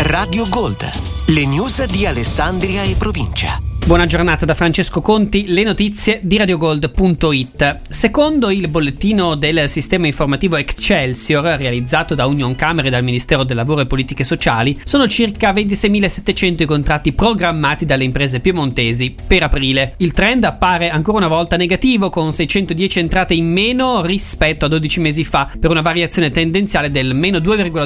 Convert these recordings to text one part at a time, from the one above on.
Radio Gold, le news di Alessandria e provincia. Buona giornata da Francesco Conti, le notizie di radiogold.it. Secondo il bollettino del sistema informativo Excelsior, realizzato da Unioncamere e dal Ministero del Lavoro e Politiche Sociali, sono circa 26.700 i contratti programmati dalle imprese piemontesi per aprile. Il trend appare ancora una volta negativo, con 610 entrate in meno rispetto a 12 mesi fa, per una variazione tendenziale del meno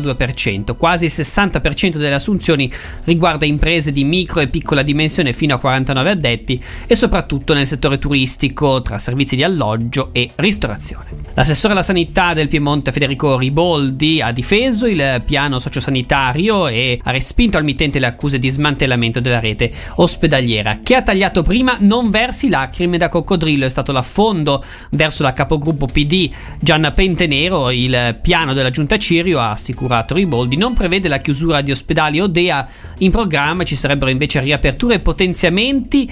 2,2%. Quasi il 60% delle assunzioni riguarda imprese di micro e piccola dimensione fino a 49 addetti e soprattutto nel settore turistico, tra servizi di alloggio e ristorazione. L'assessore alla sanità del Piemonte Federico Riboldi ha difeso il piano sociosanitario e ha respinto al mittente le accuse di smantellamento della rete ospedaliera. Chi ha tagliato prima non versi lacrime da coccodrillo, è stato l'affondo verso la capogruppo PD Gianna Pentenero. Il piano della giunta Cirio, ha assicurato Riboldi, non prevede la chiusura di ospedali o DEA in programma, ci sarebbero invece riaperture e potenziamenti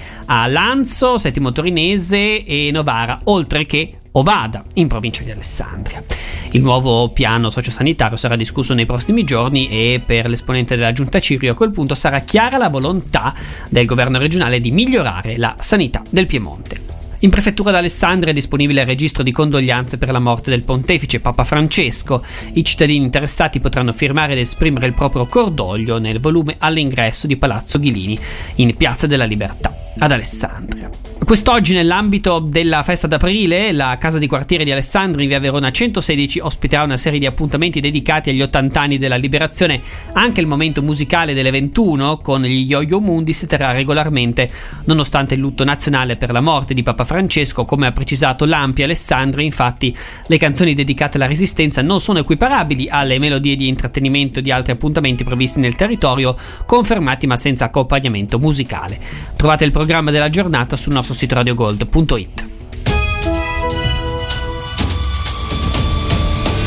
a Lanzo, Settimo Torinese e Novara, oltre che Ovada in provincia di Alessandria. Il nuovo piano sociosanitario sarà discusso nei prossimi giorni e per l'esponente della giunta Cirio a quel punto sarà chiara la volontà del governo regionale di migliorare la sanità del Piemonte. In prefettura d'Alessandria è disponibile il registro di condoglianze per la morte del pontefice Papa Francesco. I cittadini interessati potranno firmare ed esprimere il proprio cordoglio nel volume all'ingresso di Palazzo Ghilini in Piazza della Libertà ad Alessandria. Quest'oggi, nell'ambito della festa d'aprile, la casa di quartiere di Alessandria in via Verona 116 ospiterà una serie di appuntamenti dedicati agli 80 anni della liberazione. Anche il momento musicale delle 21 con gli Yo-Yo Mundi si terrà regolarmente, nonostante il lutto nazionale per la morte di Papa Francesco. Come ha precisato l'Ampi Alessandria, infatti, le canzoni dedicate alla Resistenza non sono equiparabili alle melodie di intrattenimento di altri appuntamenti previsti nel territorio, confermati ma senza accompagnamento musicale. Trovate il programma della giornata sul nostro sito radiogold.it.